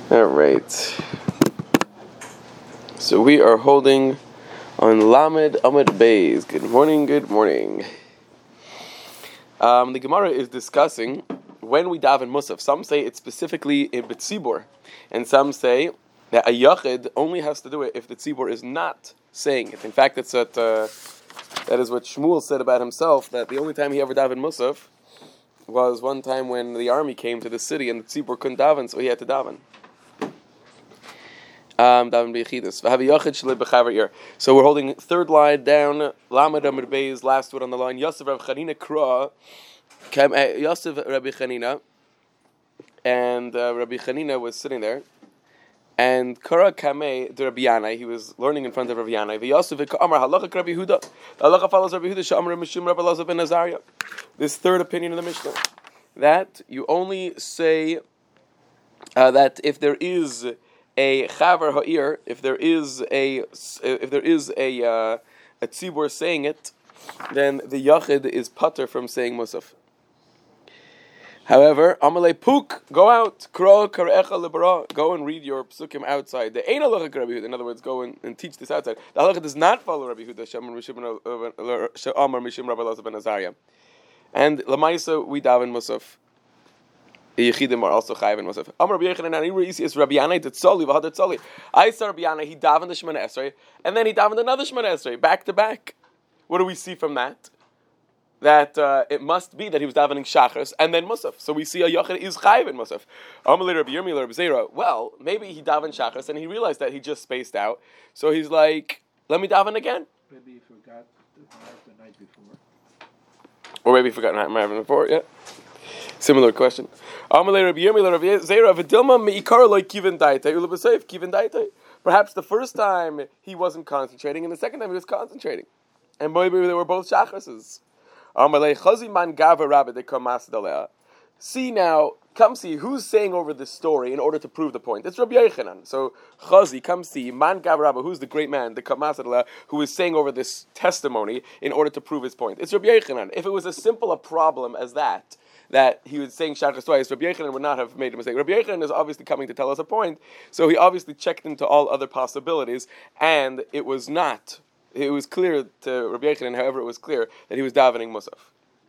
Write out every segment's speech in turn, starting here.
All right. So we are holding on Lamed Amud Beis. Good morning. Good morning. The Gemara is discussing when we daven Musaf. Some say it's specifically in B'tzibur, and some say that a Yachid only has to do it if the Tzibur is not saying it. In fact, that is what Shmuel said about himself, that the only time he ever davened Musaf was one time when the army came to the city and the Tzibur couldn't daven, so he had to daven. So we're holding third line down, Lamed Amud Beis, last word on the line. Yosef Rabbi Chanina Kra, Yosef Rabbi Chanina, and Rabbi Chanina was sitting there, and Kara Kamei de Rabbi Yanai, he was learning in front of Rabbi Yanai. Yosef Amar Halacha Rabbi Huda, Halacha follows Rabbi Huda Shamar Mishum Rabbi Elazar ben Azariah. This third opinion of the Mishnah, that you only say that if there is a chaver ha'ir, if there is a tzibur saying it, then the yachid is pater from saying musaf. However, amalei puk, go out, kro karecha lebara, go and read your psukim outside. The ein halacha Rabbi Huda, in other words, go and teach this outside. The halacha does not follow Rabbi Huda, Shamar Mishum Rabbi Elazar ben Azariah. And lamaisa we daven musaf. The Yechidim are also chayiv in Musaf. Amar Rabbi Yochanan, and he is Rabbi Yanai Tetzoli, V'Hadar Tzoli. I saw Rabbi Yanai, he davened the Shemana Esrei, and then he davened another Shemana Esrei, back to back. What do we see from that? That it must be that he was davening Shachris and then Musaf. So we see a Yochid is chayiv in Musaf. Amar Rabbi Yirmiyah Rabbi Zera. Well, maybe he davened Shachris and he realized that he just spaced out. So he's like, let me daven again. Maybe he forgot the night before. Or maybe he forgot the night before, yeah. Similar question. Perhaps the first time he wasn't concentrating, and the second time he was concentrating, and maybe they were both shachrases. See now, come see who's saying over this story in order to prove the point. It's Rabbi Yochanan. So Chazi, come see man gav Rabba, who's the great man, the Kamasadala, who is saying over this testimony in order to prove his point. It's Rabbi Yochanan. If it was as simple a problem as that he was saying Shachris twice, Rabbi Yochanan would not have made a mistake. Rabbi Yochanan is obviously coming to tell us a point, so he obviously checked into all other possibilities, and it was clear to Rabbi Yochanan, however it was clear, that he was davening Musaf.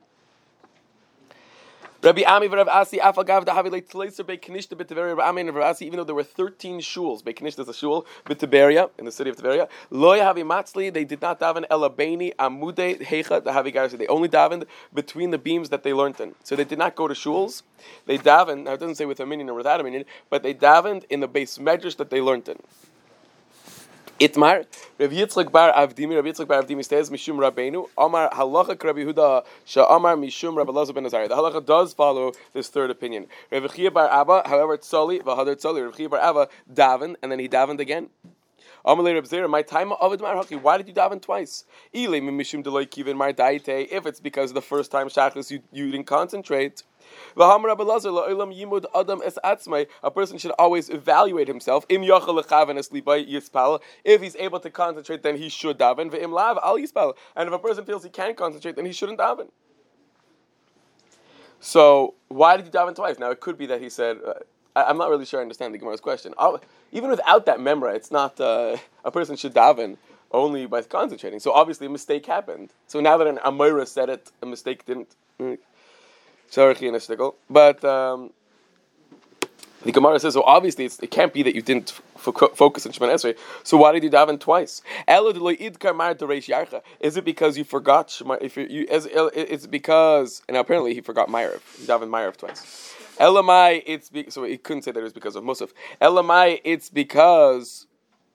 Rabbi Ami v'Rav Asi afagav dahavi leitleiser be'Kinishta b'Tiberia. Rabbi Ami and Rav Asi, even though there were 13 shuls, be'Kinishta is a shul b'Tiberia in the city of Tiberia. Lo yahavi matzli, they did not daven elabeini amude heicha dahavi garsi. They only davened between the beams that they learned in. So they did not go to shuls. They davened. Now it doesn't say with a minyan or without a minyan, but they davened in the base medrash that they learned in. Itmar, Rav Yitzchak bar Avdimi says, Mishum Rabbeinu, Amar halacha Rabbi Huda, Sha'amar Mishum Rabbi Elazar ben Azariah. The halacha does follow this third opinion. Rav Chia bar Abba, however, Tzoli, V'Hadar Tzoli, Rav Chia bar Abba davened, and then he davened again. Amalei Reb Zera, my time of Avad Mar Haki, why did you daven twice? Ilei Mishum Deloy Kivin Mar Daite, if it's because the first time Shachris you didn't concentrate. A person should always evaluate himself. If he's able to concentrate, then he should daven. And if a person feels he can't concentrate, then he shouldn't daven. So why did you daven twice? Now it could be that he said, I'm not really sure I understand the Gemara's question. Even without that memra, it's not a person should daven only by concentrating. So obviously a mistake happened. So now that an Amira said it, a mistake didn't. But the Gemara says, so obviously it can't be that you didn't focus on Shemana Esrei. So why did you daven twice? Is it because you forgot Shema? It's because, and apparently he forgot Ma'ariv. He davened Ma'ariv twice. Elamai, so he couldn't say that it was because of Musaf. Elamai, it's because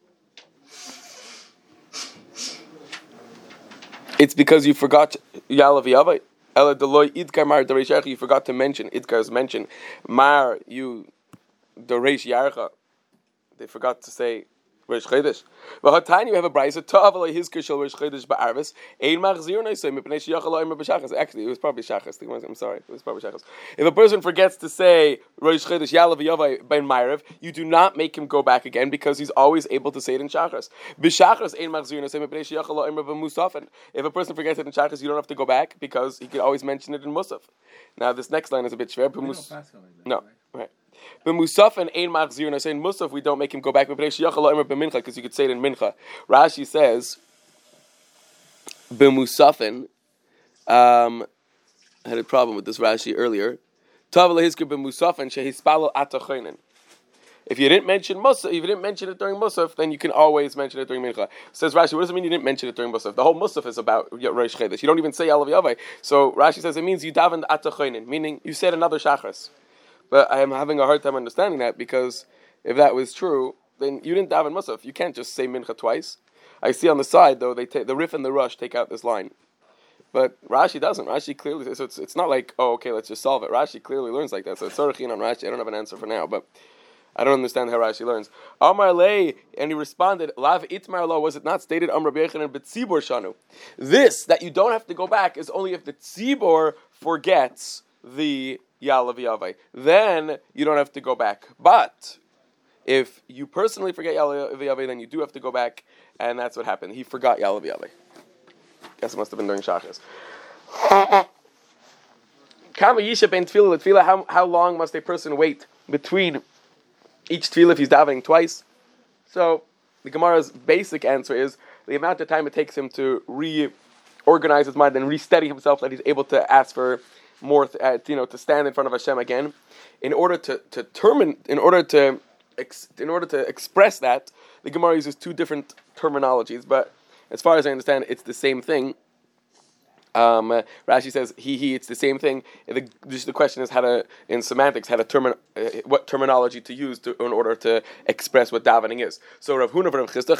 you forgot Yalav Yavai. Ela Deloy Idkar Mar Doreish Yarcha, you forgot to mention, Idkar is mentioned. Mar, you Doreish Yarcha. They forgot to say Rosh Chodesh. V'hatani, you have a brayso Ta'avalei Hizkar Shel Rosh Chodesh Ba'arvis. Ein Machzir Noisei Mipnei Sheyachal Omer B'Shachas. Actually, it was probably Shachas. I'm sorry, it was probably Shachas. If a person forgets to say Rosh Chodesh Yalav Yavai Ben Ma'ariv, you do not make him go back again because he's always able to say it in Shachas. B'Shachas Ein Machzir Noisei Mipnei Sheyachal Omer B'Musafen. If a person forgets it in Shachas, you don't have to go back because he can always mention it in Musaf. Now this next line is a bit shver. No, right. B'musaf and ein machzir. And I say in musaf we don't make him go back because you could say it in mincha. Rashi says b'musafin. I had a problem with this Rashi earlier. If you didn't mention Musaf, if you didn't mention it during Musaf, then you can always mention it during Mincha. Says Rashi, what does it mean you didn't mention it during Musaf? The whole Musaf is about Rosh Chodesh. You don't even say Alav Yavai. So Rashi says it means you davened Atachoinin, meaning you said another Shachris. But I am having a hard time understanding that because if that was true, then you didn't daven Musaf. You can't just say Mincha twice. I see on the side though, the Rif and the Rush take out this line. But Rashi doesn't. Rashi clearly, so it's not like, oh, okay, let's just solve it. Rashi clearly learns like that. So it's Sorachin on Rashi. I don't have an answer for now, but I don't understand how Rashi learns. Amar lei, and he responded, Lav itmar lo, was it not stated, Amr Rabbi Yochanan b'tzibor shanu? This, that you don't have to go back, is only if the tzibor forgets the Yalav Yavai. Then you don't have to go back. But if you personally forget Yalav Yavai, then you do have to go back, and that's what happened. He forgot Yalav Yavai. Guess it must have been during Shachas. How long must a person wait between each tefillah if he's davening twice? So the Gemara's basic answer is the amount of time it takes him to reorganize his mind and re-steady himself, that he's able to ask for more, to stand in front of Hashem again. In order to express that, the Gemara uses two different terminologies, but as far as I understand, it's the same thing. Rashi says he. It's the same thing. The question is in semantics, what terminology to use in order to express what davening is. So Rav Huna Rav Chisda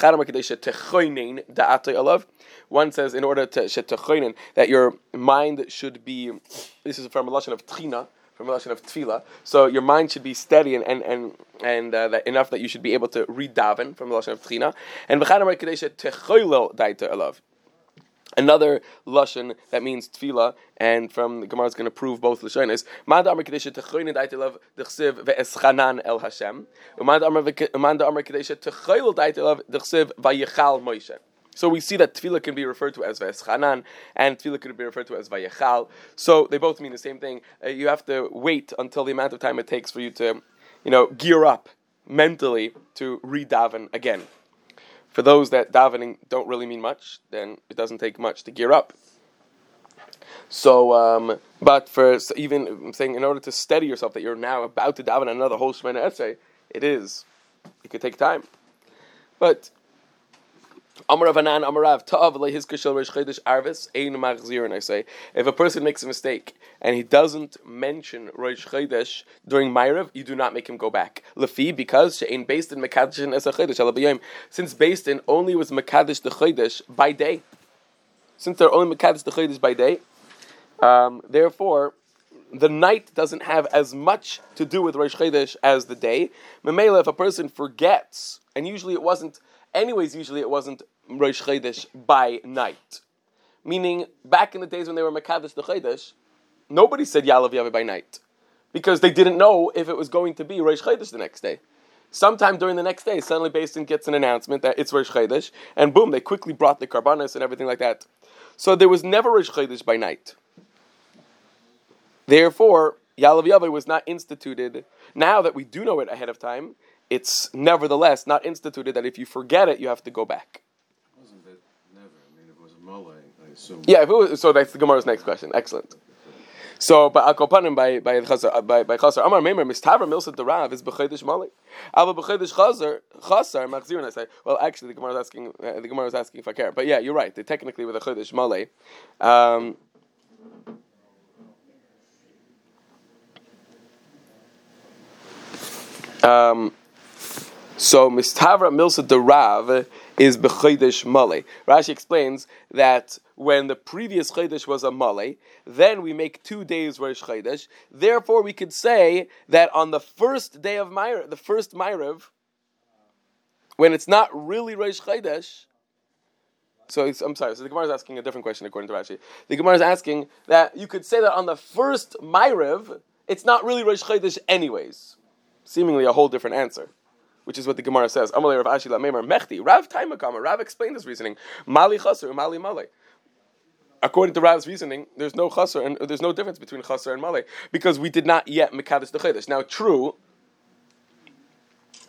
one says in order to that your mind should be. This is from a lashon of tchina, from a lashon of tefillah. So your mind should be steady and that enough that you should be able to read daven from the lashon of tchina. And v'chadamar kadesha techoylel daita alav. Another lashon that means tefillah, and from the Gemara is going to prove both lashonos. Ma'ad amar kadesha techoylel daita alav d'chsiv ve'eschanan el Hashem. Ma'ad amar kadesha techoylel daita alav d'chsiv vayechal Moshe. So we see that tefillah can be referred to as Ve'eschanan, and tefillah can be referred to as Vayechal. So they both mean the same thing. You have to wait until the amount of time it takes for you to, gear up mentally to re-daven again. For those that davening don't really mean much, then it doesn't take much to gear up. So, but even I'm saying, in order to steady yourself that you're now about to daven another whole Shemona Esrei, it could take time. But Amar Avanan, Amarav, Ta'av lehizkashel Rosh Chodesh Arvis, ein machzir. And I say, if a person makes a mistake and he doesn't mention Rosh Chodesh during Ma'ariv, you do not make him go back. Lefi, because she'ein based in Mekadesh es HaChodesh ala b'yom. Since based in only was Mekadesh the Chodesh by day. Since they're only Mekadesh the Chodesh by day, therefore, the night doesn't have as much to do with Rosh Chodesh as the day. Memela, if a person forgets, and usually it wasn't Rosh Chodesh by night. Meaning, back in the days when they were Mekadesh the Chodesh, nobody said Yalav Yavai by night. Because they didn't know if it was going to be Rosh Chodesh the next day. Sometime during the next day, suddenly Beis Din gets an announcement that it's Rosh Chodesh, and boom, they quickly brought the Karbanos and everything like that. So there was never Rosh Chodesh by night. Therefore, Yalav Yavai was not instituted. Now that we do know it ahead of time, it's nevertheless not instituted that if you forget it, you have to go back. Wasn't it never? I mean, if it was a Malay, I assume. Yeah, if it was, so that's the Gemara's next question. Excellent. So, but Akopanim by Chasar Amar Meimer Mistavra Milsa Derav is b'chodesh Malay. Ava b'chodesh Chasar Machzir. And I say, well, actually, the Gemara was asking if I care. But yeah, you're right. They technically with a chodesh Malay. So Mistavra Milsa Derav is b'chodesh Malay. Rashi explains that when the previous chodesh was a Malay, then we make 2 days Rosh Chodesh. Therefore, we could say that on the first day of Ma'ariv, the first Ma'ariv, when it's not really Rosh Chodesh. So I'm sorry. So the Gemara is asking a different question according to Rashi. The Gemara is asking that you could say that on the first Ma'ariv, it's not really Rosh Chodesh anyways. Seemingly a whole different answer, which is what the Gemara says. Amalei Rav Ashi Lameimar Mechti. Rav Taimakama. Rav explained this reasoning. Mali Chaser, Mali Malay. According to Rav's reasoning, there's no Chaser and there's no difference between Chaser and Malay because we did not yet Mekadesh the Chodesh. Now, true,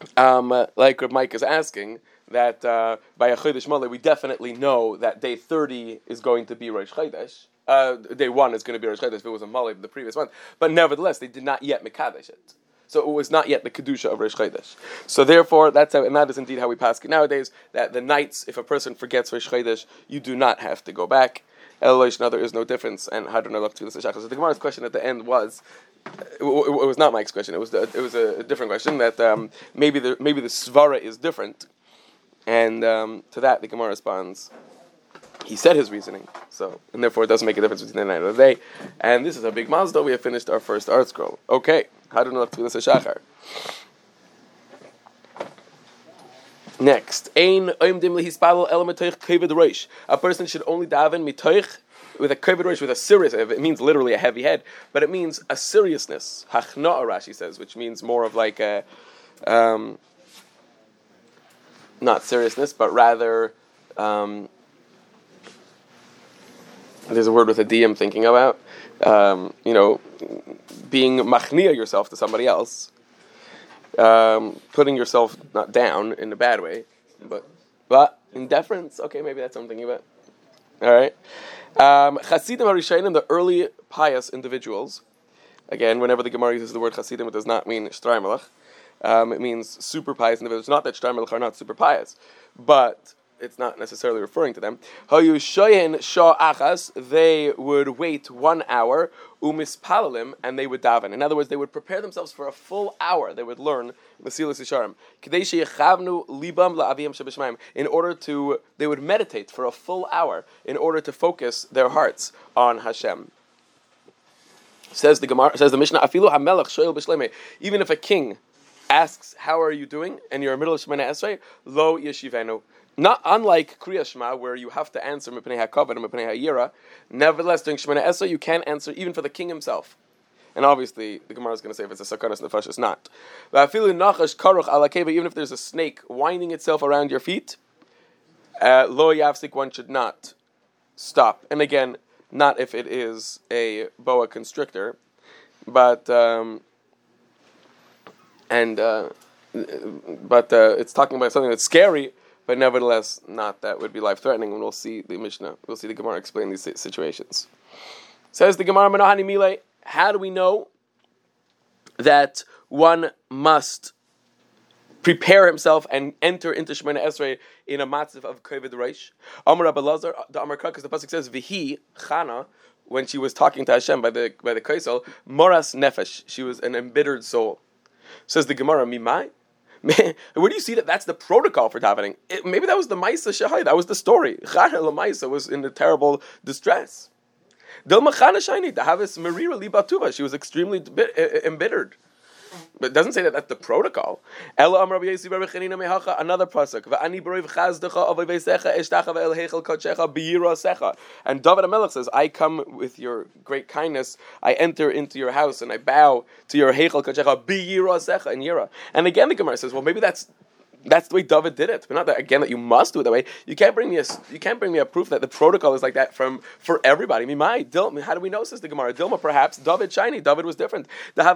like Reb Mike is asking, that by a Chodesh Moleh, we definitely know that day 30 is going to be Rosh Chodesh. Day 1 is going to be Rosh Chodesh if it was a Moleh the previous month. But nevertheless, they did not yet Mekadesh it. So it was not yet the Kedusha of Rosh Chodesh. So therefore, that's how, and that is indeed how we pass it nowadays, that the nights, if a person forgets Rosh Chodesh, you do not have to go back. Eloish, now there is no difference. And Hadron Alach Tfilas HaShachar. So the Gemara's question at the end was, it was not Mike's question. It was a different question that maybe the svara is different, and to that the Gemara responds. He said his reasoning, and therefore it doesn't make a difference between the night and the day. And this is a big milestone. We have finished our first art scroll. Okay, Hadron Alach Tfilas HaShachar. Next, a person should only daven mitoich with a kavod reish, with a serious. It means literally a heavy head, but it means a seriousness. Hachna'a, Rashi says, which means more of like a not seriousness, but rather there's a word with a D I'm thinking about. Being machnia yourself to somebody else. Putting yourself not down in a bad way, but in deference. Okay, maybe that's what I'm thinking about. All right. Chasidim Harishayim, the early pious individuals. Again, whenever the Gemara uses the word Chasidim, it does not mean Shtrai Melech. It means super pious individuals. Not that Shtrai Melech are not super pious, but it's not necessarily referring to them. Hayu shoyin shah achas, they would wait 1 hour, umispalalim, and they would daven. In other words, they would prepare themselves for a full hour. They would learn Mesilas Yesharim. K'dei sheyechavnu libam la'aviyam shebishmayim. They would meditate for a full hour in order to focus their hearts on Hashem. Says the Gemara, says the Mishnah, afilu hamelech shoyel b'shleimei. Even if a king asks, "How are you doing?" and you're in the middle of Shemoneh Esrei, lo yeshivenu. Not unlike Kriya Shema, where you have to answer Mipnei HaKavod and Mipnei HaYira. Nevertheless, during Shemoneh Esrei, you can answer even for the king himself. And obviously, the Gemara is going to say if it's a Sakanas Nefesh, it's not. Even if there's a snake winding itself around your feet, lo yafsik, one should not stop. And again, not if it is a boa constrictor, but it's talking about something that's scary. But nevertheless, not that would be life-threatening, and we'll see the Mishnah, we'll see the Gemara explain these situations. Says the Gemara, Menahani Milei, how do we know that one must prepare himself and enter into Shemoneh Esrei in a matzav of kavod reish? Amar Rabbi Lazar, the Amar Kra, because the pasuk says, V'hi, Chana, when she was talking to Hashem by the Kaisel, Moras Nefesh, she was an embittered soul. Says the Gemara, Mimai? Where do you see that? That's the protocol for davening. Maybe that was the Maisa Shahai. That was the story. Chana Lamaisa was in a terrible distress. Dilma Chana Shaini, Dahavis Marira Libatuva. She was extremely embittered. But it doesn't say that that's the protocol. Ella Amar Rabbi Yossi Bar Chanina Mehacha, another pasuk. Va'ani Baruv Chazdecha Avay Veisecha Eshtacha Ve'el Heichel Kodshecha B'Yira Secha. And David HaMelech says, I come with your great kindness. I enter into your house and I bow to your Heichel Kodshecha B'Yira Secha in Yira. And again, the Gemara says, well, maybe that's the way David did it, but not that again that you must do it that way. You can't bring me a proof that the protocol is like that for everybody. How do we know? Says the Gemara. Dilma, perhaps David shiny. David was different.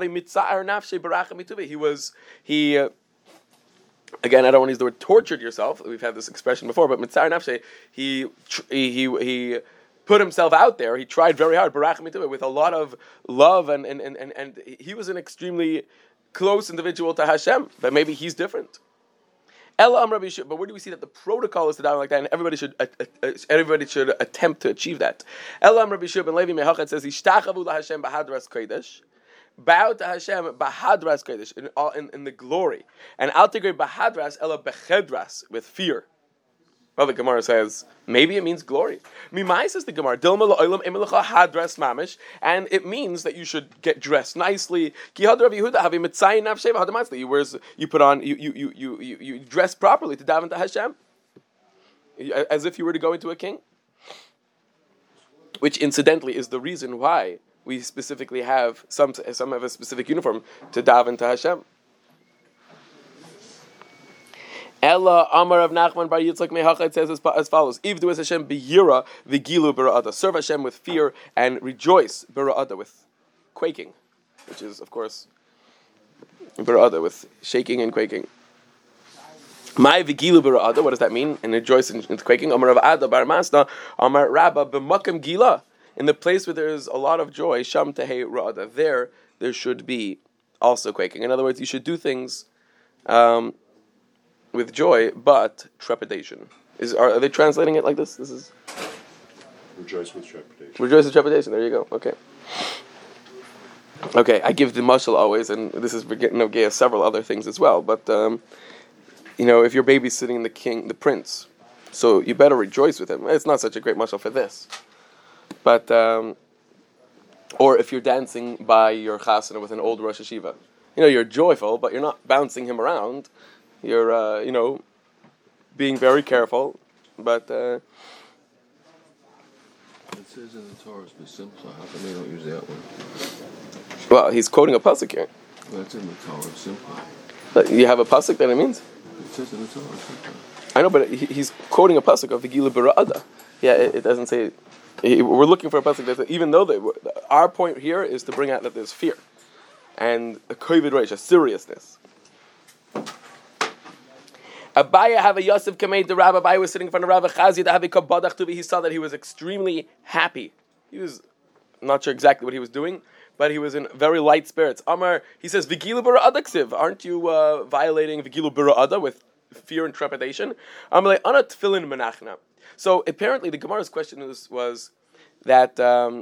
He again, I don't want to use the word tortured yourself. We've had this expression before, but mitzar nafshe, he put himself out there. He tried very hard, with a lot of love, and he was an extremely close individual to Hashem. But maybe he's different. But where do we see that the protocol is to daven like that, and everybody should attempt to achieve that? Elam Rabbi Shua ben Levi Mehachat says, "Ishtachavu laHashem b'hadras kodesh." Bow to Hashem b'hadras kodesh in the glory, and al tigre b'hadras ela bechedras with fear. Well, the Gemara says maybe it means glory. Mimai, says the Gemara, Dilma la'olam emelecha hadras mamish, and it means that you should get dressed nicely. Ki had Rav Yehuda havi mitzayin nafshei v'hadamatzli. You put on you dress properly to daven to Hashem, as if you were to go into a king. Which incidentally is the reason why we specifically have some have a specific uniform to daven to Hashem. Ella Amar of Nachman Bar Yitzchak Mehachat says as follows: Ivdu es Hashem b'yira v'gilu b'ra'ada. Serve Hashem with fear and rejoice b'ra'ada, with quaking, which is of course b'ra'ada, with shaking and quaking. My vigilu b'ra'ada. What does that mean? And rejoice in quaking. Amar Rav Ada bar Masna. Amar Rabba b'makam gila. In the place where there is a lot of joy, sham tehei ra'ada. There should be also quaking. In other words, you should do things with joy, but trepidation. Are they translating it like this? This is Rejoice with trepidation. rejoice with trepidation. There you go. Okay. Okay, I give the mashal always, and this is Nogea several other things as well. But if you're babysitting the prince, so you better rejoice with him. It's not such a great mashal for this, but or if you're dancing by your chasana with an old Rosh Hashiva, you're joyful, but you're not bouncing him around. You're being very careful, but. It says in the Torah it's B'simcha. How come they don't use that one? Well, he's quoting a pasuk here. Well, that's in the Torah, Simcha. You have a pasuk that it means? It says in the Torah, Simcha. I know, but he's quoting a pasuk of the Gila B'ra'ada. Yeah, it doesn't say. We're looking for a pasuk that even though our point here is to bring out that there's fear and a kovid reish, a seriousness. Abaya have a Yosef Kamei the Rabbi. Abaya was sitting in front of Rabbi Chazi to have a kabadach tuvi. He saw that he was extremely happy. He was not sure exactly what he was doing, but he was in very light spirits. Amar, he says, Vigilu B'ra'ada ksiv. Aren't you violating Vigilu B'ra'ada with fear and trepidation? Amar, Ana tefillin menachna. So apparently the Gemara's question was that the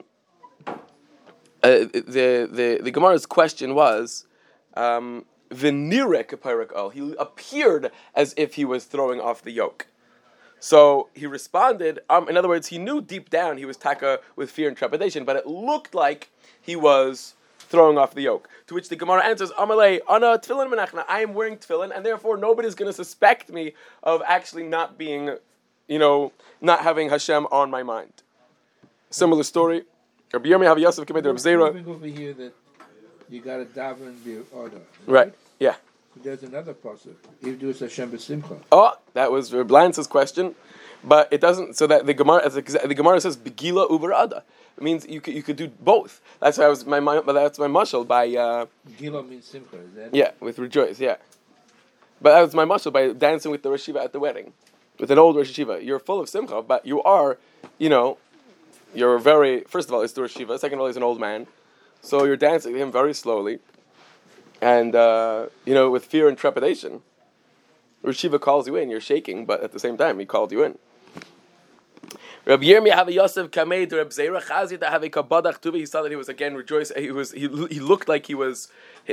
Gemara's question was V'nirek Peirak Al. He appeared as if he was throwing off the yoke. So he responded, in other words, he knew deep down he was taka with fear and trepidation, but it looked like he was throwing off the yoke. To which the Gemara answers, Amalei, Ana tefillin menachna, I am wearing tefillin, and therefore nobody's going to suspect me of actually not being, not having Hashem on my mind. Similar story. Rabbi Yirmiyah have Yosef Kamei Reb Zera. Over here that you got to daven the order. Right, yeah. There's another pasuk. If do Hashem b'simcha. Oh, that was Reb Lance's question, but it doesn't. So that the Gemara says begila uberada. It means you could do both. That's why that's my mashal by. Gila means simcha. Is that? Yeah, with rejoice. Yeah, but that was my mashal by dancing with the Rosh Hashiva at the wedding, with an old Rosh Hashiva. You're full of simcha, but you are, you're very. First of all, it's the Rosh Hashiva. Second of all, he's an old man, so you're dancing with him very slowly. And, with fear and trepidation. Rosh Hashiva calls you in, you're shaking, but at the same time, he called you in. Rabbi Yirmiyah have a Yosef Kamei to Reb Zera Chazi to have a kabadach tuvi. He saw that he was again rejoicing. He looked like he was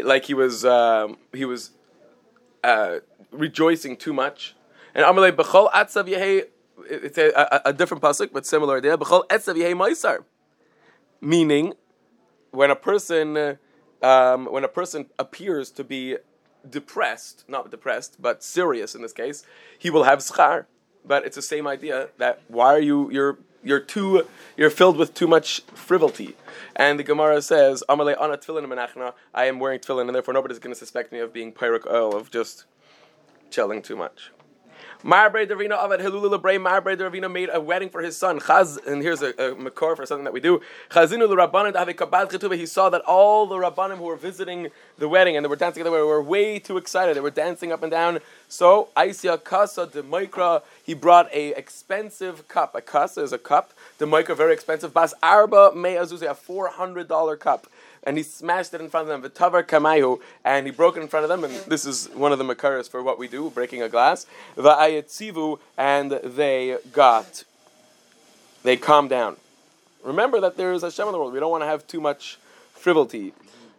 rejoicing too much. And Amalei B'chol Atzav Yehei, it's a different pasuk, but similar idea. B'chol Atzav Yehei Maisar. Meaning, when a person appears to be not depressed, but serious in this case, he will have schar. But it's the same idea that why are you're filled with too much frivolity. And the Gemara says, Amalei ana tefillin menachna, I am wearing tefillin, and therefore nobody's going to suspect me of being pyrrhic oil, of just chilling too much. Marbrei Davina Avad Hilul Lebrei Marbrei Davina made a wedding for his son. Chaz, and here's a makor for something that we do. Chazinu l'Rabbanim have a kabad chetuva. He saw that all the Rabbanim who were visiting the wedding and they were dancing together were way too excited. They were dancing up and down. So Aisya Kasa de Maikra, he brought a expensive cup. A kasa is a cup. The Maikra, very expensive. Bas Arba Mei Azuzi, a $400 cup. And he smashed it in front of them, v'tavar kamayu, and he broke it in front of them, and this is one of the makaras for what we do, breaking a glass. Va'ayetzivu, and they calmed down. Remember that there is Hashem in the world. We don't want to have too much frivolity.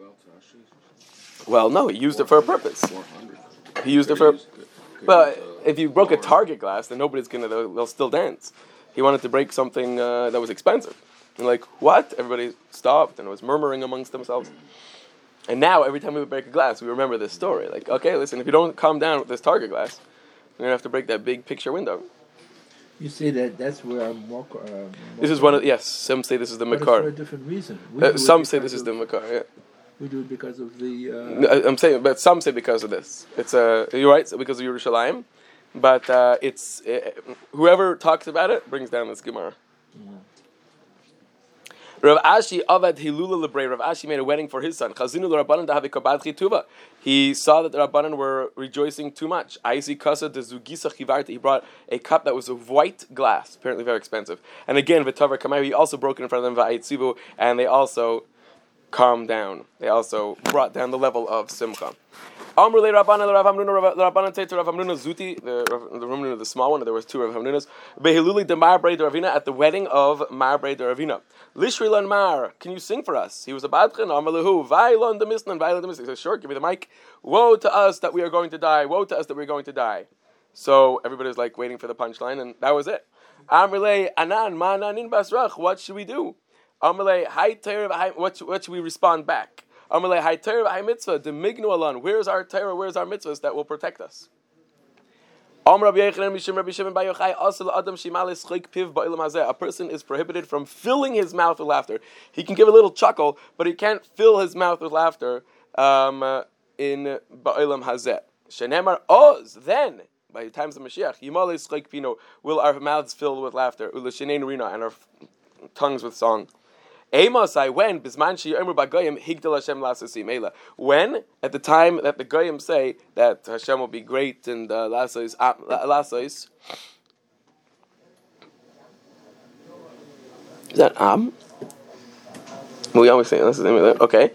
Well, no, he used it for a purpose. He used it for. But if you broke a Target glass, then nobody's they'll still dance. He wanted to break something that was expensive. And what? Everybody stopped and was murmuring amongst themselves. And now, every time we break a glass, we remember this story. Okay, listen, if you don't calm down with this Target glass, you're going to have to break that big picture window. You say that's where this is one of, yes, some say this is the Makar. For a different reason. Some say this is the Makar, yeah. We do it because of the... I'm saying, but some say because of this. You're right, so because of Yerushalayim. But whoever talks about it brings down this Gemara. Mm-hmm. Rav Ashi avad hilula lebrei. Rav Ashi made a wedding for his son. Chazinu l'Rabbanan dahavi kabad chituva. He saw that the Rabbanan were rejoicing too much. Aisi kasa de zugisa chivarta. He brought a cup that was of white glass, apparently very expensive. And again, v'tavar kamei. He also broke it in front of them va'ayitzivu, and they also calmed down. They also brought down the level of simcha. Amr le Rabbanan Rav Hamnuna. Rabbanan say to Rav Hamnuna Zuti, the Rav Hamnuna, the small one. There was two Rav Hamnunas. Behiluli de Marbrei de Ravina, at the wedding of Marbrei de Ravina. Lishri lan Mar, can you sing for us? He was a badchan. Amr lehu vaylon de misnan vaylon de misnan. He said, sure, give me the mic. Woe to us that we are going to die. Woe to us that we are going to die. So everybody's like waiting for the punchline, and that was it. Amr le Anan ma'ananin basrach. What should we do? Amr le Hay Torah. What should we respond back? Amalei Hay Torah Hay Mitzvah. Demignu alon. Where's our Torah? Where's our mitzvahs that will protect us? A person is prohibited from filling his mouth with laughter. He can give a little chuckle, but he can't fill his mouth with laughter in Ba'ilam Hazeh. Shenemar Oz, then, by the times of Mashiach, will our mouths fill with laughter, and our tongues with song. When at the time that the goyim say that Hashem will be great and lasos, is that Am? We always say that's the name of it. Okay.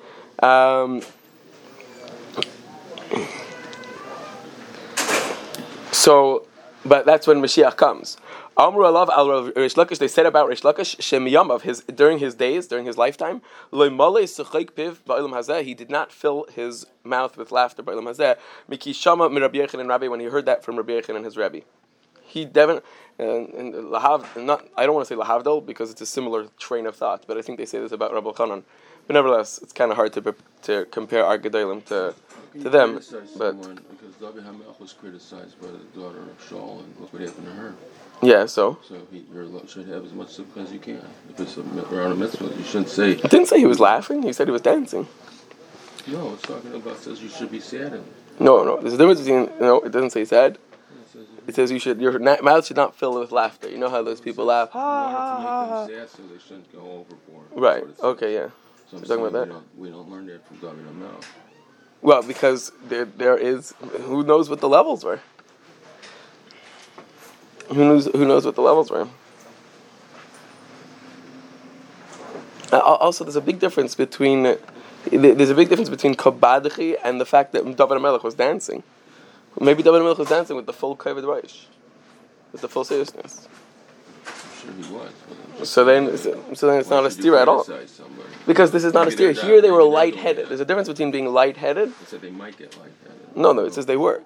So, but that's when Mashiach comes. Amru alav al Reish Lakish. They said about Reish Lakish Shem Yamav during his days, during his lifetime. Lo malei sechayk piv ba'ilam hazeh. He did not fill his mouth with laughter ba'ilam hazeh. Miki shama mi Rabbi Yechon and Rabbi, when he heard that from Rabbi Yechon and his Rabbi. He definitely and lahav. Not, I don't want to say lahavdal because it's a similar train of thought, but I think they say this about Rabbi Chanan. But nevertheless, it's kind of hard to compare our gedolim to them. But because David HaMelech was criticized by the daughter of Shaul, and look what happened to her. Yeah, so You should have as much simcha as you can. If it's around a mitzvah, you shouldn't say. It didn't say he was laughing. He said he was dancing. No, it's talking about says you should be sad. No. There's a difference between it doesn't say sad. It says your mouth should not fill with laughter. You know how those people laugh. In order to make them sad, so they shouldn't go overboard. Right. Okay. Yeah. So you're talking about that. We don't learn that from David HaMelech. Well, because there is, who knows what the levels were. Who knows what the levels were? Also, there's a big difference between kabadchi and the fact that David HaMelech was dancing. Maybe David HaMelech was dancing with the full kavod rosh, with the full seriousness. Sure, he was. So then it's not a steer at all. Because this is not a steer. Here they were lightheaded. There's a difference between being lightheaded. It said they might get lightheaded. No, it says they were.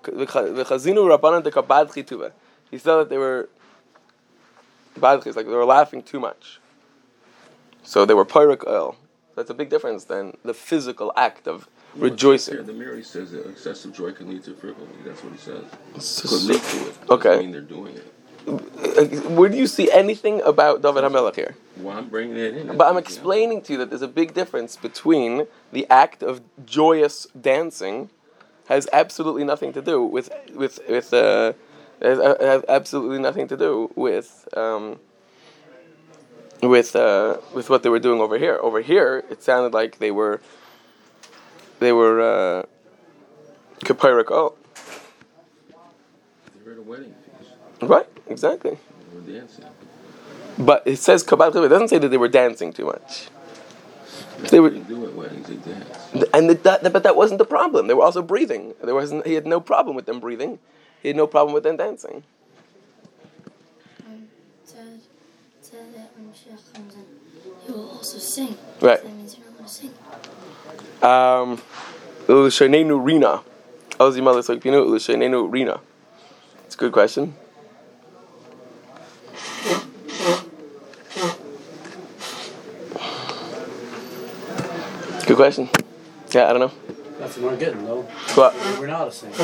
He said that they were badchis, like they were laughing too much. So they were pyrik oil. That's a big difference than the physical act of rejoicing. The Mary says that excessive joy can lead to frivolity. That's what he says. Could lead to it. Okay. Doesn't mean they're doing it. Where do you see anything about David HaMelech here? Well, I'm bringing that in. But I'm explaining to you that there's a big difference between the act of joyous dancing has absolutely nothing to do with has absolutely nothing to do with what they were doing over here. Over here, it sounded like they were kapayrik. Oh, They were at a wedding feast. Right, exactly. They were dancing. But it says kabbalah. It doesn't say that they were dancing too much. They were do at weddings. They dance. But that wasn't the problem. They were also breathing. He had no problem with them breathing. He had no problem with them dancing. Said that when Mashiach comes in, he will also sing. Right. So that means you're not going to sing. L'shenenu rina. L'shenenu rina. It's a good question. Good question. Yeah, I don't know. That's what we're getting, though. What? We're not a singer.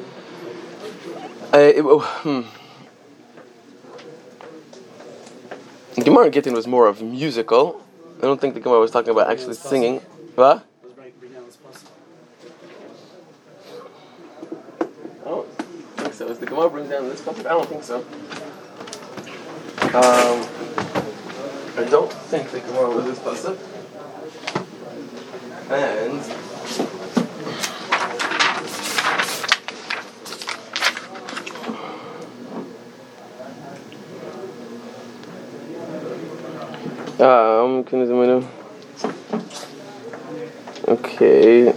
The Gemara Gittin was more of musical. I don't think the Gemara was talking about actually singing. What? I don't think so. Is the Gemara bring down this pasuk? I don't think so. I don't think the Gemara with this pasuk. And can you zoom in? Okay.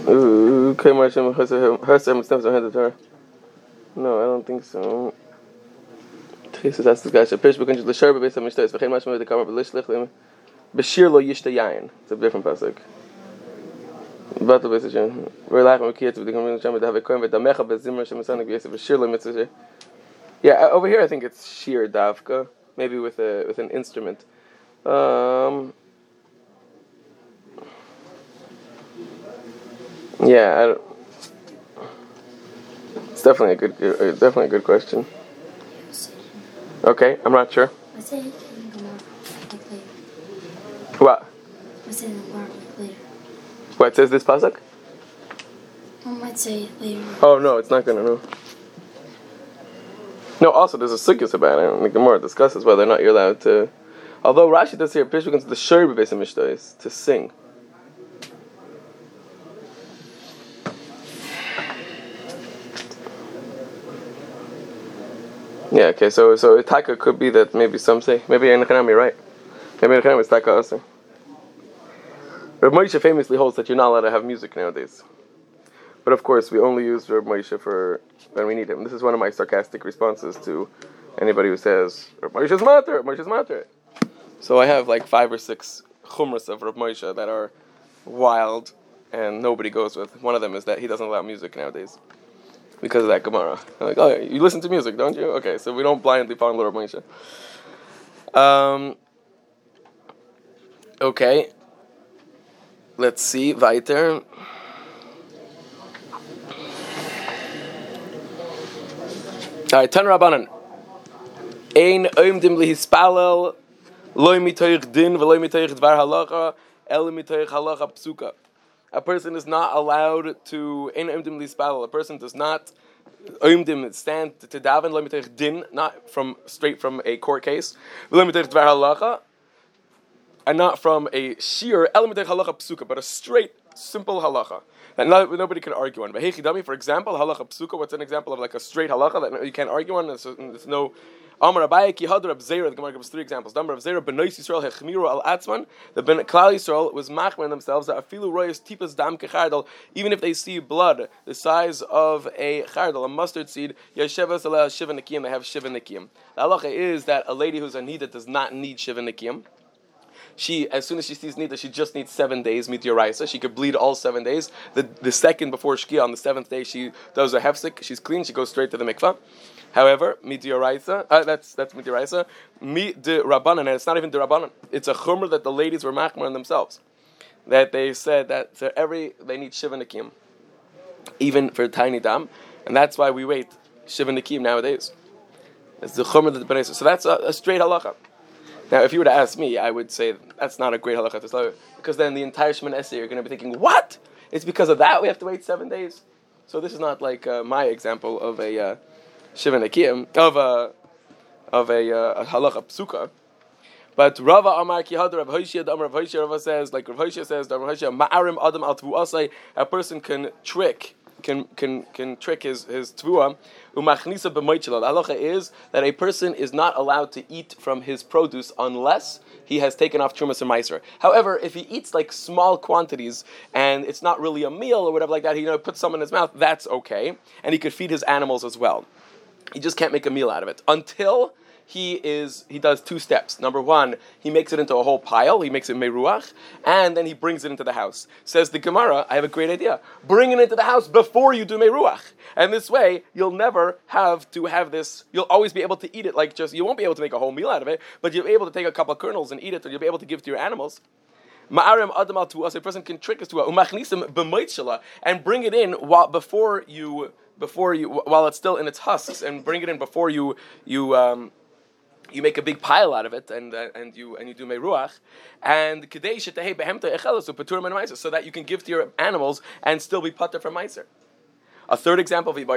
No, I don't think so. Jesus asked the guy, "Shapish bekunj l'shar bebeis hamishtais v'chein mashma v'dekama b'lishlich lim b'shir lo yishta yayin." It's a different pasuk. But the basically, we're like when kids with the community to have a coin with the mecha bezimra shemasana b'yesef b'shir lo mitzvah. Yeah, over here I think it's shir davka, maybe with an instrument. Yeah, it's definitely a good question. Okay, I'm not sure. I say it can come out like later. What? I say the word later. What says this pasuk? I might say it later. Oh no, it's not gonna know. No, also there's a sukkah about it. The Gemara discusses whether or not you're allowed to. Although Rashi does here, Pish begins the shir b'beis hamishtais to sing. Yeah, okay, so Taka could be that maybe some say, maybe in Hanami, right? Maybe in Hanami is Taka also. Reb Moshe famously holds that you're not allowed to have music nowadays. But of course, we only use Reb Moshe for when we need him. This is one of my sarcastic responses to anybody who says, Reb Moshe's matter, Reb Moshe's matter. So I have like 5 or 6 chumras of Reb Moshe that are wild and nobody goes with. One of them is that he doesn't allow music nowadays. Because of that Gemara. I'm like, oh, you listen to music, don't you? Okay, so we don't blindly follow Reb Moshe. Okay. Let's see, weiter. Alright, Tan Rabbanan. Ein oimdim lihispalel loy mitoich din v'loy mitoich dvar halacha el mitoich halacha psuka. A person is not allowed to ein oimdim lihispalel. A person does not stand to daven loy mitoich din, not straight from a court case. V'loy mitoich dvar halacha, and not from a shir el mitoich halacha psuka, but a straight, simple halacha that nobody can argue on. But Hechidami, for example, halacha psuka. What's an example of like a straight halacha that you can't argue on? There's no. Amar Abaye ki hadar Abzera. The Gemara gives 3 examples. Amar Abzera benois Yisrael hechmiru al atzman. The Klal Yisrael was machmer themselves that afilu royas tipas dam kechardal. Even if they see blood the size of a chardal, a mustard seed, yeshevas aleh shiva nikiyim. They have shiva nikiyim. The halacha is that a lady who's a nida does not need shiva nikiyim. She, as soon as she sees nida, she just needs 7 days midyoraisa. She could bleed all 7 days. The second before shkia, on the 7th day, she does a hefsek. She's clean. She goes straight to the mikvah. However, midyoraisa, that's midyoraisa. De rabbanan, and it's not even de rabbanan. It's a chumr that the ladies were machmer on themselves. That they said that they need shiva nikim, even for tiny dam, and that's why we wait shiva nikim nowadays. It's the chumr that the bnei. So that's a straight halacha. Now, if you were to ask me, I would say that's not a great halacha to start, because then the entire Shemon Esrei you're going to be thinking, what? It's because of that we have to wait 7 days. So this is not like my example of a shiva nekiyim of a halacha psuka. But Rava Amar Ki Hadar Rav Hoshia, Rav Hoshia Rava says, like Rav Hoshia says, Rav Hoshia Ma'arim Adam Al Tvu Asay, a person can trick his tvua. Umachnisa b'moichela. The halacha is that a person is not allowed to eat from his produce unless he has taken off trumas and meiser. However, if he eats like small quantities and it's not really a meal or whatever like that, he puts some in his mouth. That's okay, and he could feed his animals as well. He just can't make a meal out of it until he does 2 steps. Number 1, he makes it into a whole pile. He makes it meruach, and then he brings it into the house. Says the Gemara, I have a great idea. Bring it into the house before you do meruach. And this way, you'll never have to have this. You'll always be able to eat it you won't be able to make a whole meal out of it, but you'll be able to take a couple of kernels and eat it, or you'll be able to give it to your animals. Ma'arim adam al tu'as, a person can trick his tu'ah, umachnisim b'moitshela, and bring it in while it's still in its husks, and bring it in before you make a big pile out of it, and you do meruach, and so that you can give to your animals and still be pater from meiser. A third example, if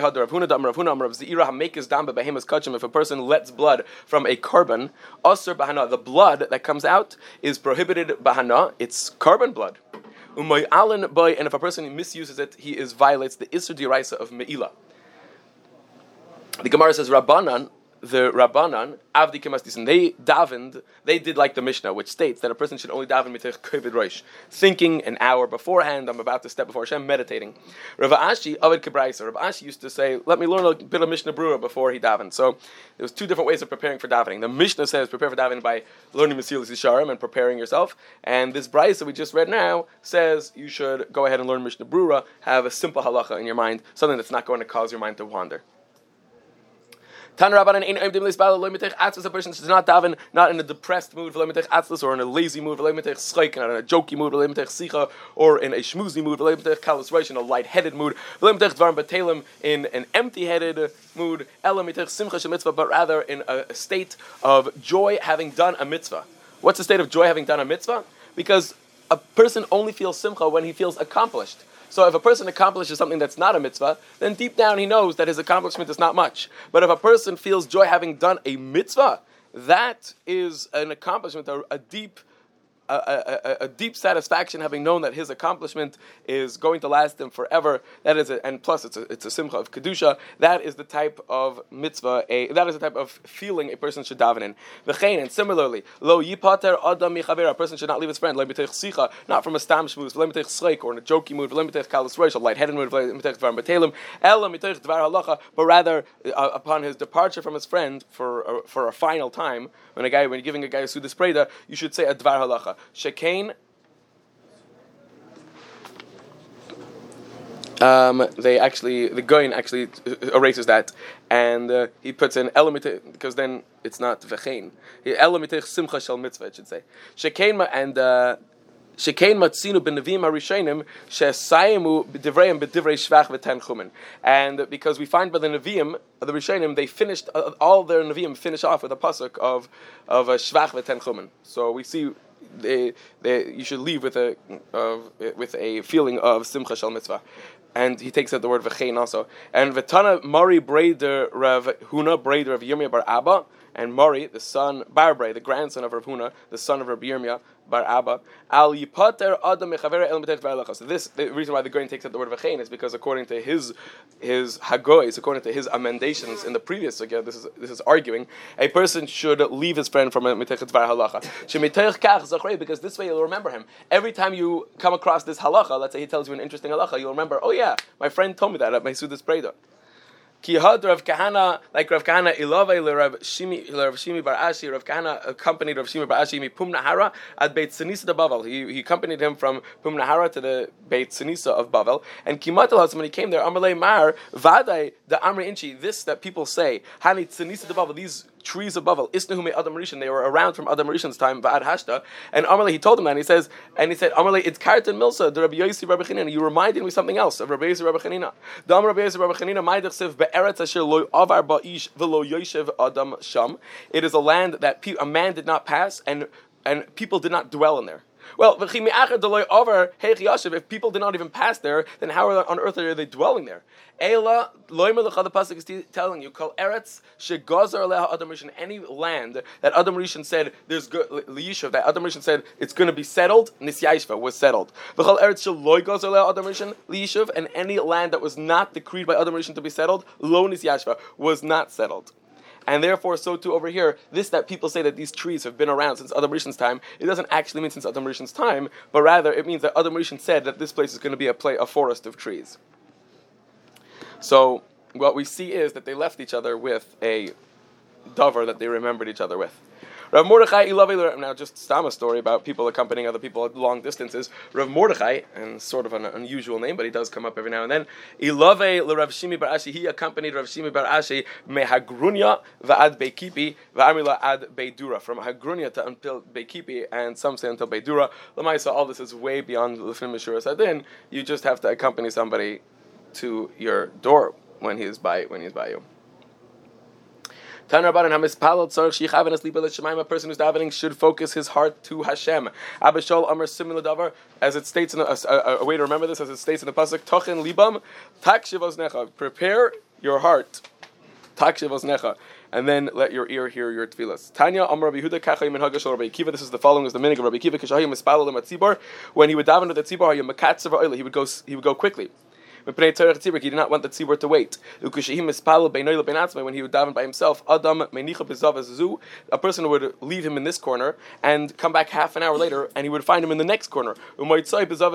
a person lets blood from a carbon, the blood that comes out is prohibited bahana, it's carbon blood. And if a person misuses it, he violates the Isser D'Oraisa of Me'ila. The Gemara says, the Rabbanan, Avdi Kemasdisen, they did like the Mishnah, which states that a person should only daven mitech kovid rosh, thinking an hour beforehand, I'm about to step before Hashem, meditating. Rav Ashi, Avid Kebraisa, Rav Ashi used to say, let me learn a bit of Mishnah Brura before he davened. So there was two different ways of preparing for davening. The Mishnah says prepare for davening by learning Mesilas Yesharim and preparing yourself. And this Braisa we just read now says you should go ahead and learn Mishnah Brura, have a simple halacha in your mind, something that's not going to cause your mind to wander. A person should not daven, not in a depressed mood, or in a lazy mood, not in a jokey mood, or in a schmoozy mood, in a light-headed mood, in an empty-headed mood, but rather in a state of joy having done a mitzvah. What's the state of joy having done a mitzvah? Because a person only feels simcha when he feels accomplished. So if a person accomplishes something that's not a mitzvah, then deep down he knows that his accomplishment is not much. But if a person feels joy having done a mitzvah, that is an accomplishment, a deep satisfaction, having known that his accomplishment is going to last him forever. That is, and plus it's a simcha of kedusha. That is the type of mitzvah. That is the type of feeling a person should daven in. And similarly, lo yipater adam michaver. A person should not leave his friend. Not from a stam shmuz, or in a jokey mood, a light-headed mood, but rather upon his departure from his friend for a final time. When you're giving a guy a sudas preda, you should say a dvar halacha. Shekain. The Goyin actually erases that, and he puts in elamite, because then it's not v'chein. Elamite simcha shel mitzvah, it should say. Shekain and Shekain matzinu b'nevim harishonim she'sayimu b'divrayim b'divrei shvach v'ten chumen. And because we find by the Nevi'im, the Rishonim, they finished, all their Nevi'im finish off with a pasuk of shvach v'ten chumen. So we see you should leave with a feeling of simcha shel mitzvah. And he takes out the word v'chein also. And v'tana Mari Breder Rav Huna Breder Rav Yirmiyah bar Abba, and Mari, the son, Barbre, the grandson of Rav Huna, the son of Rav Yirmiyah bar Abba, al yipater adam mechavera el mitech v'alacha. So the reason why the Goyin takes out the word v'chein is because according to his hagoys, according to his amendations in the previous sugya, this is arguing, a person should leave his friend from a mitech dvar halacha. Shemitech kach zachrei, because this way you'll remember him. Every time you come across this halacha, let's say he tells you an interesting halacha, you'll remember, oh yeah, my friend told me that at my Sudas Preda. Ki had Rav Kahana, like Rav Kahana, Ilavei Rav Shimi bar Ashi. Rav Kahana accompanied Rav Shimi bar Ashi mi Pum Nahara at Beit Sinisa de Bavel. He accompanied him from Pum Nahara to the Beit Sinisa of Bavel. And Kimatel Hasim, when he came there, Amalei Mar Vadai the Amri Inchi. This that people say, Hani Sinisa de Bavel. These trees of Bavel, Isnahume Adam Rishon, they were around from Adam Rishon's time, Va'ad Hashta, and Amalei, he told him that, and he said, Amalei, it's Kartan Milsa, the Rabbi Yossi Rabbi Chanina, you reminded me something else, of Rabbi Yossi Rabbi Chanina. Dam Rabbi Yossi Rabbi Chanina, Maidach Sev Be'eretz Asher Lo Avar Ba'ish V'lo Yoshev Adam Sham. It is a land that a man did not pass, and people did not dwell in there. Well, if people did not even pass there, then how on earth are they dwelling there? The pasuk is telling you, Kol Eretz Shegazar Leha Adam Rishon, any land that Adam Rishon said there's good liyishuv, that Adam Rishon said it's going to be settled, Nisyashva was settled. V'Kol Eretz Sheloy Gazar Leha Adam Rishon liyishuv, and any land that was not decreed by Adam Rishon to be settled, Lo Nisyashva, was not settled. And therefore, so too over here, this that people say that these trees have been around since Adam Rishon's time, it doesn't actually mean since Adam Rishon's time, but rather it means that Adam Rishon said that this place is going to be a forest of trees. So what we see is that they left each other with a davar that they remembered each other with. Rav Mordechai, now just a story about people accompanying other people at long distances. Rav Mordechai, and sort of an unusual name, but he does come up every now and then. Ilave le Rav Shimi bar Ashi, he accompanied Rav Shimi bar Ashi mehagrunya va'ad Beikipi va'amila ad Beidura, from Hagrunya to until Beikipi, and some say until Beidura. Lamaisa, all this is way beyond Lefnim Meshura Sadin. You just have to accompany somebody to your door when he is by you. A person who's davening should focus his heart to Hashem. Abba Shaul Amar similar davar, as it states in a way to remember this, as it states in the pasuk, Tochen libam takshiv oznecha. Prepare your heart, takshiv oznecha, and then let your ear hear your tefillas. Tanya Amar Rabbi Yehuda Kachai Minhag Shel Rabbi Akiva. This is the following is the meaning of Rabbi Akiva. Kishahayim Mispalel Tzibor. When he would daven to the tzibor, he would go quickly. He did not want the tzibur to wait. When he would daven by himself, a person would leave him in this corner and come back half an hour later, and he would find him in the next corner. Why?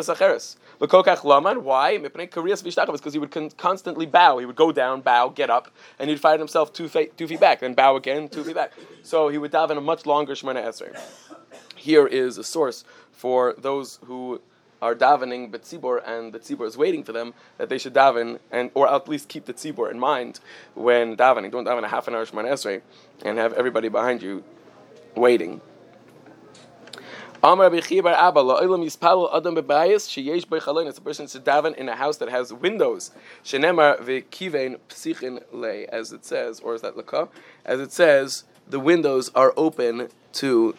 Because he would constantly bow. He would go down, bow, get up, and he'd find himself 2 feet back, then bow again, 2 feet back. So he would daven a much longer Shemona Esrei. Here is a source for those who are davening but tzibor, and the tzibor is waiting for them, that they should daven, or at least keep the tzibor in mind when davening. Don't daven a half an hour Shemona Esrei and have everybody behind you waiting. Amar Rabbi Chia bar Abba, la'olam yispalel adam bebayis sheyesh bo chalonos. A person should daven in a house that has windows. Shenemar v'kivein psichin lei, as it says, or is that laka? As it says, the windows are open to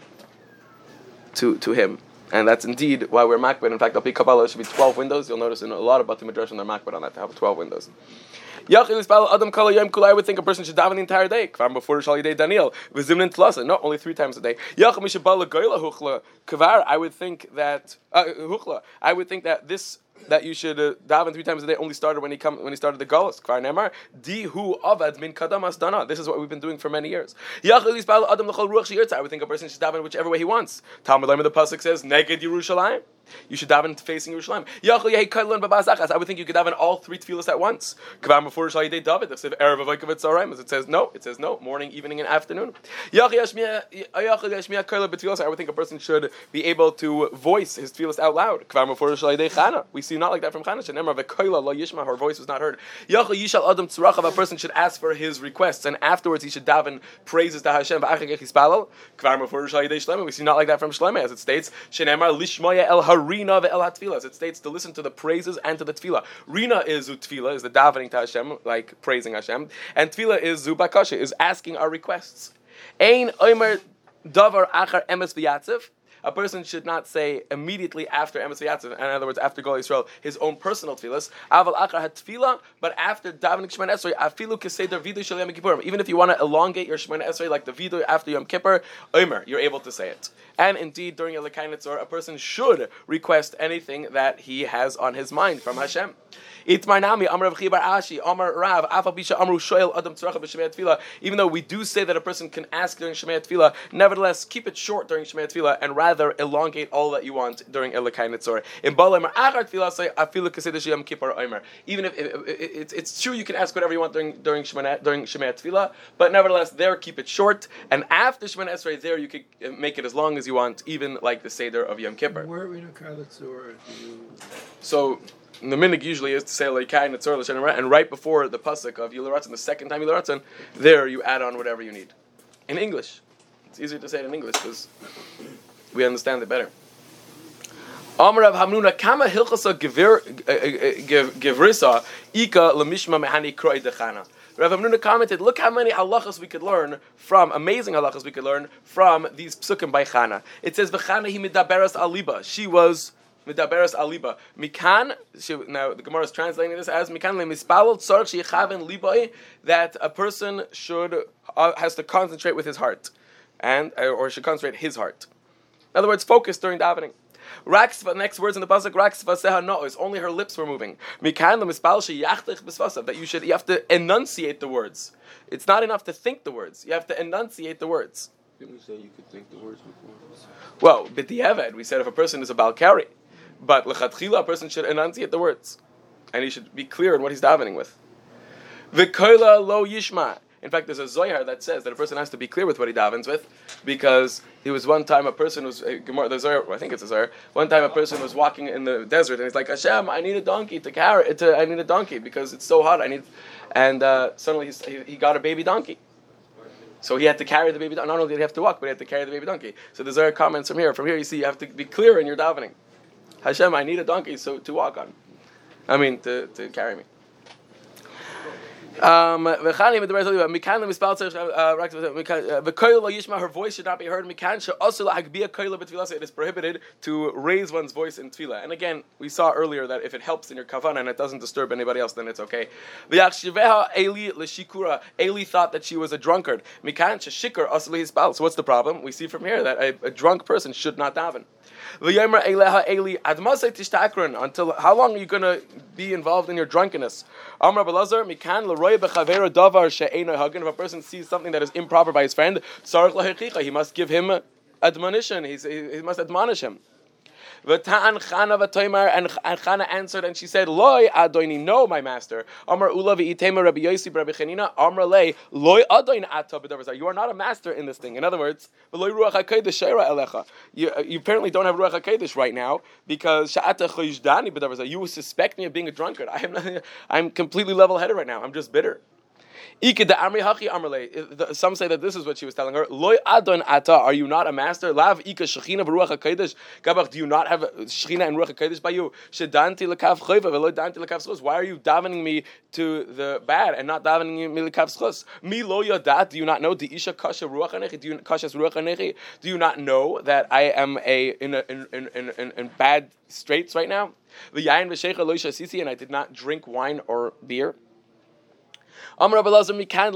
him. And that's indeed why we're makbid. In fact, Al Pi Kabbalah, there should be 12 windows. You'll notice in a lot of Bati Midrash and they're makbid on that, to have 12 windows. I would think a person should daven the entire day. No, only 3 times a day. I would think that that you should daven 3 times a day only started when he started the Galus. This is what we've been doing for many years. I would think a person should daven whichever way he wants. The pasuk says, Neged Yerushalayim. You should daven facing Yerushalayim. I would think you could daven all 3 tefillas at once. As it says no, morning, evening, and afternoon. I would think a person should be able to voice his tefillas out loud. We see not like that from Chana. Her voice was not heard. A person should ask for his requests, and afterwards he should daven praises to Hashem. We see not like that from Shlomo, as it states, Rina ve'el hatfila. As it states, to listen to the praises and to the tefillah. Rina is tefillah, is the davening to Hashem, like praising Hashem, and tefillah is bakasha, is asking our requests. Ein omer davar achar emes v'yatziv. A person should not say immediately after emes v'yatziv, in other words, after Gol Yisrael, his own personal tefillahs. Aval achar hatfila, but after davening Shemona Esrei, afilu keseder vidu shel Yom Kippurim. Even if you want to elongate your Shemona Esrei like the vidu after Yom Kippur, omer, you're able to say it. And indeed, during Elokai Netzor, a person should request anything that he has on his mind from Hashem. Even though we do say that a person can ask during Shemaya Tefillah, nevertheless, keep it short during Shemaya Tefillah and rather elongate all that you want during Elokai Netzor. Even if it's true, you can ask whatever you want during Shemaya Tefillah, but nevertheless, there keep it short. And after Shemaya Esrei, there you can make it as long as you want, even like the Seder of Yom Kippur. Where in a Kalatzor? So the minhag usually is to say Leikai Netzor L'Shem, and right before the pasuk of Yilaratzon, the second time Yilaratzon, there you add on whatever you need. In English. It's easier to say it in English because we understand it better. Amar Rav Hamnuna Kama Hilchasa Givrisa Ika Lemishma Mehani Kroi Dechana. Rav Hamnuna commented, look how many halachas we could learn from, amazing halachas we could learn from these psukim by Chana. It says, V'chana hi midaberas aliba. She was midaberas aliba. Mikan, now the Gemara is translating this as, Mikan lemispalel tzarech sheyichaven libai, that a person has to concentrate with his heart, or should concentrate his heart. In other words, focus during davening. The next words in the pasuk, is only her lips were moving. That you have to enunciate the words. It's not enough to think the words. You have to enunciate the words. Didn't we say you could think the words before? Well, b'diavad, we said if a person is a balkari, but l'chatchila, a person should enunciate the words, and he should be clear in what he's davening with. V'koila lo yishma. In fact, there's a Zohar that says that a person has to be clear with what he davens with, because there was one time a person was, the Zohar, I think it's a Zohar, one time a person was walking in the desert, and he's like, Hashem, I need a donkey to carry, I need a donkey, because it's so hot, suddenly he got a baby donkey. So he had to carry the baby donkey. Not only did he have to walk, but he had to carry the baby donkey. So the Zohar comments from here. From here you see you have to be clear in your davening. Hashem, I need a donkey to walk on. To carry me. Her voice should not be heard. It is prohibited to raise one's voice in tefillah. And again, we saw earlier that if it helps in your kavanah and it doesn't disturb anybody else, then it's okay. Eli thought that she was a drunkard. So what's the problem? We see from here that a drunk person should not daven. Until how long are you going to be involved in your drunkenness? If a person sees something that is improper by his friend, he must give him admonition. He must admonish him. And Chana answered and she said, Loi Adoni, no, my master. Amar Ula v'itema Rabbi Yossi Rabbi Chanina, Amar lei, Loi Adoni Ata b'davar. You are not a master in this thing. In other words, V'loi Ruach HaKodesh Sheira Elecha. You apparently don't have Ruach HaKodesh right now because Sha'ata Choishdani b'davar. You suspect me of being a drunkard. I'm completely level-headed right now. I'm just bitter. Some say that this is what she was telling her. Loi adon ata, are you not a master? Lav ika shechina v'ruach hakodesh. Gabach, do you not have shechina and ruach hakodesh by you? Shedanti lekav choiva v'lo danti lekav schus. Why are you davening me to the bad and not davening me lekav schus? Mi lo yadat. Do you not know? Di isha kasha ruach hanechi. Do you kashas ruach hanechi? Do you not know that I am in bad straits right now? V'yayin v'sheicha lo shasisi, and I did not drink wine or beer. From here we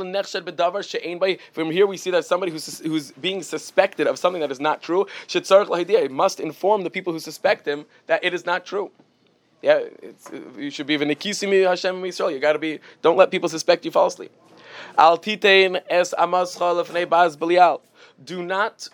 see that somebody who's being suspected of something that is not true must inform the people who suspect him that it is not true. Yeah, you should be v'nikisimi Hashem Yisrael. You got to be. Don't let people suspect you falsely. Al titein es amascha lefnei baz Belial. Do not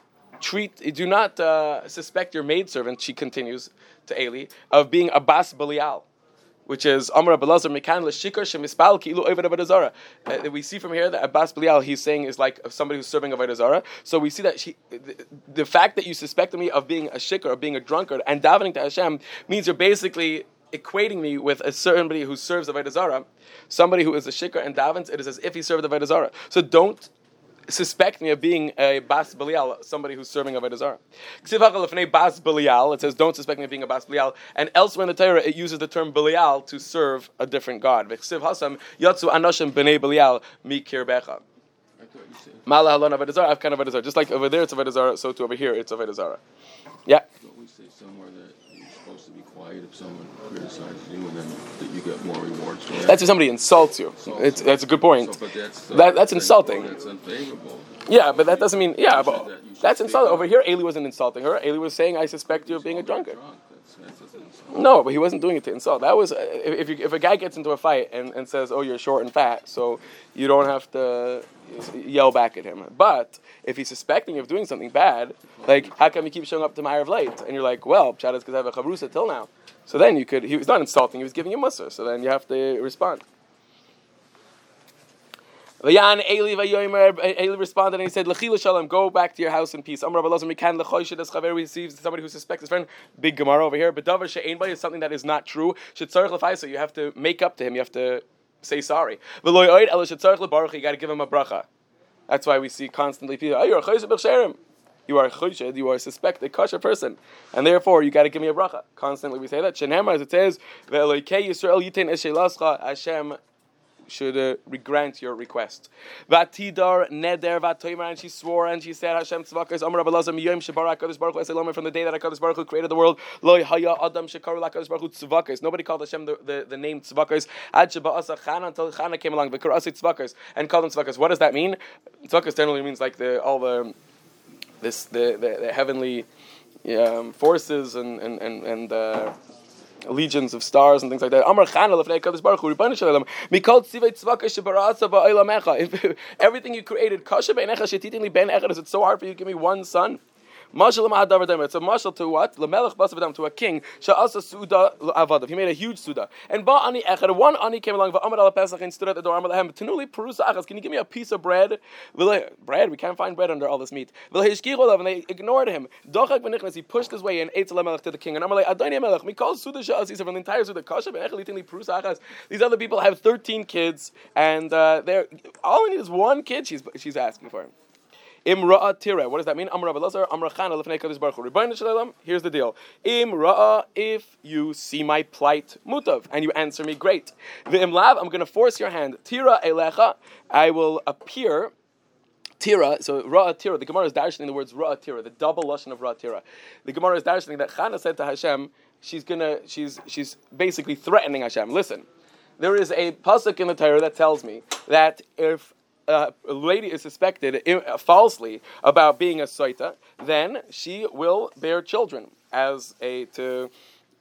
suspect your maidservant. She continues to Eli of being a bas Belial, which is Amar Abelazar Mekan L'Shikar Shemispal Ki'ilu Oved Avodah Zarah. We see from here that Abbas Belial, he's saying, is like somebody who's serving Avodah Zarah. So we see that the fact that you suspect me of being a shikar, of being a drunkard, and davening to Hashem means you're basically equating me with somebody who serves Avodah Zarah, somebody who is a shikar and davens. It is as if he served Avodah Zarah. So don't suspect me of being a Bas Belial, somebody who's serving Avodah Zarah. Bas Belial, it says don't suspect me of being a Bas Belial, and elsewhere in the Torah it uses the term Belial to serve a different god. Hasam Yatsu Anoshim Bnei Belial Mikir Becha. Mala Halon Avodah Zarah, I've kind of Avodah Zarah. Just like over there it's Avodah Zarah, so to over here it's Avodah Zarah. Yeah. Don't we say somewhere that you're supposed to be quiet if someone criticizes you, and then that you get more rewards for it? That's if somebody insults you. That's a good point. So, that's insulting. That's unfavorable. Yeah, but that doesn't mean, yeah, but that's insulting. Over here, Eli wasn't insulting her. Eli was saying, I suspect you of being a drunkard. No, but he wasn't doing it to insult. That was, if a guy gets into a fight and says, oh, you're short and fat, so you don't have to yell back at him. But if he's suspecting you of doing something bad, like, how come you keep showing up to Ma'ariv late? And you're like, well, Pshat is because I have a chavrusa till now. So then he was not insulting, he was giving you mussar. So then you have to respond. Eli responded and he said, "L'chila shalom, go back to your house in peace." Amar Rabbi Mekan l'choyshed as chaver receives somebody who suspects his friend. Big Gemara over here. But davar she'ein by is something that is not true. Shetzarich l'fai, so you have to make up to him. You have to say sorry. V'loy oid elo shetzarich l'baruch. You got to give him a bracha. That's why we see constantly people. Oh, you're a choyshed b'cherim. You are a choyshed. You are a suspected kosher person, and therefore you got to give me a bracha. Constantly we say that. Shenema, as it says, ve'eloikei Yisrael yitin eshelascha Hashem should grant your request. Vatidar neder vatoimer, and she swore and she said, Hashem tzvakas Amar Rabbi Elazar miyom shebara HaKadosh Baruch Hu eselomer, from the day that HaKadosh Baruch Hu created the world, lo haya adam shekaru HaKadosh Baruch Hu tzvakas. Nobody called Hashem the name tzvakas ad sheba'asa Chana, until Chana came along, v'karasi tzvakas, and called him tzvakas. What does that mean? Tzvakas generally means like the heavenly forces and legions of stars and things like that. Amar Chana lefnei HaKadosh Baruch Hu Ribono Shel Olam mikol tzivei tzvaka shebara'asa ba'olamecha. If everything you created kasha be'enecha shetitini li ben echad, is it so hard for you to give me one son? Mashal l'mahadavar damer. It's a mashal to what? L'melech basavadam, to a king. Sha'asa suda l'avadav. He made a huge suda. And ba'ani echad, one ani came along, va'amad ala pesach, and stood at the door. Amar lahem tenuli perusa achas. Can you give me a piece of bread? Bread? We can't find bread under all this meat. V'lehishkichu olav, and they ignored him. Dochak v'nichnas. He pushed his way and ate l'melech to the king. And Amar leh adoni melech mikol suda sha'as. From the entire suda kasha be'echad litini perusa achas. These other people have 13 kids, and they're all I need is one kid. She's asking for him. Imra'a tira. What does that mean? Amar Rabbi Elazar, Amar Chana lefnei Kadosh Baruch Hu. Rebbeinu Shalom. Here's the deal. Imra'a, if you see my plight, mutav, and you answer me, great. V'imlav, I'm going to force your hand. Tira elecha, I will appear. Tira, so Ra'a Tira, the Gemara is darshaning the words Ra'a Tira, the double lashon of Ra'a Tira. The Gemara is darshaning that Chana said to Hashem, she's basically threatening Hashem. Listen, there is a pasuk in the Torah that tells me that if a lady is suspected falsely about being a soita, then she will bear children as to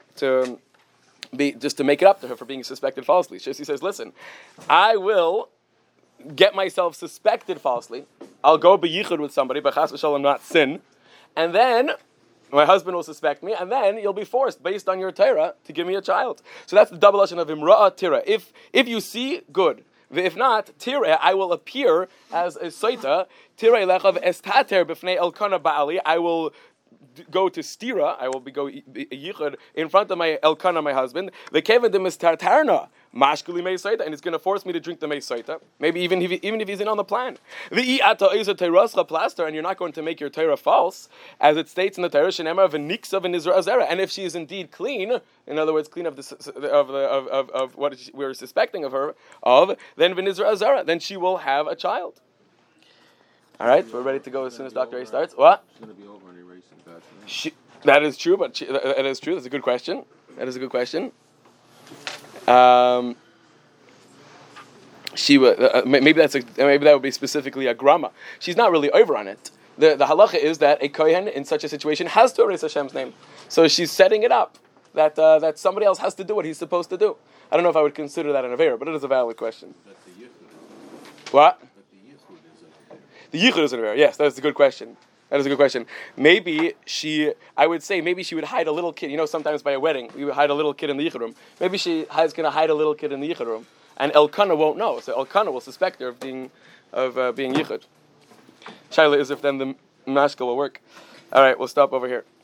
make it up to her for being suspected falsely. She says, listen, I will get myself suspected falsely. I'll go be yichud with somebody, but chas v'shalom not sin, and then my husband will suspect me, and then you'll be forced, based on your Torah, to give me a child. So that's the double lashon of imra'a tira. If you see, good. If not, tira, I will appear as a soita. Tira lechav estater b'fnei elkana ba'ali. I will go to stira. I will go yichud in front of my elkana, my husband. The kevin de mistartarna mashkuli mei soita, and it's going to force me to drink the mei soita. Maybe even if he's in on the plan. The ata is a teirascha plaster, and you're not going to make your Torah false, as it states in the Torah shenemar v'niksav v'nizra azera. And if she is indeed clean, in other words, clean of what we're suspecting of her of, then v'nizra azera, then she will have a child. All right, we're ready to go as soon as Dr. A starts. What? It's going to be over in erasing bad. That is true, but that is true. That's a good question. She maybe that would be specifically a grama. She's not really over on it. The halacha is that a kohen in such a situation has to erase Hashem's name. So she's setting it up that somebody else has to do what he's supposed to do. I don't know if I would consider that an avera, but it is a valid question. What? The yichud is an avera. Yes, that's a good question. Maybe I would say maybe she would hide a little kid. You know, sometimes by a wedding, we would hide a little kid in the yichud room. Maybe she is going to hide a little kid in the yichud room, and Elkanah won't know. So Elkanah will suspect her of being yichud. Shaila is if then the mashka will work. All right, we'll stop over here.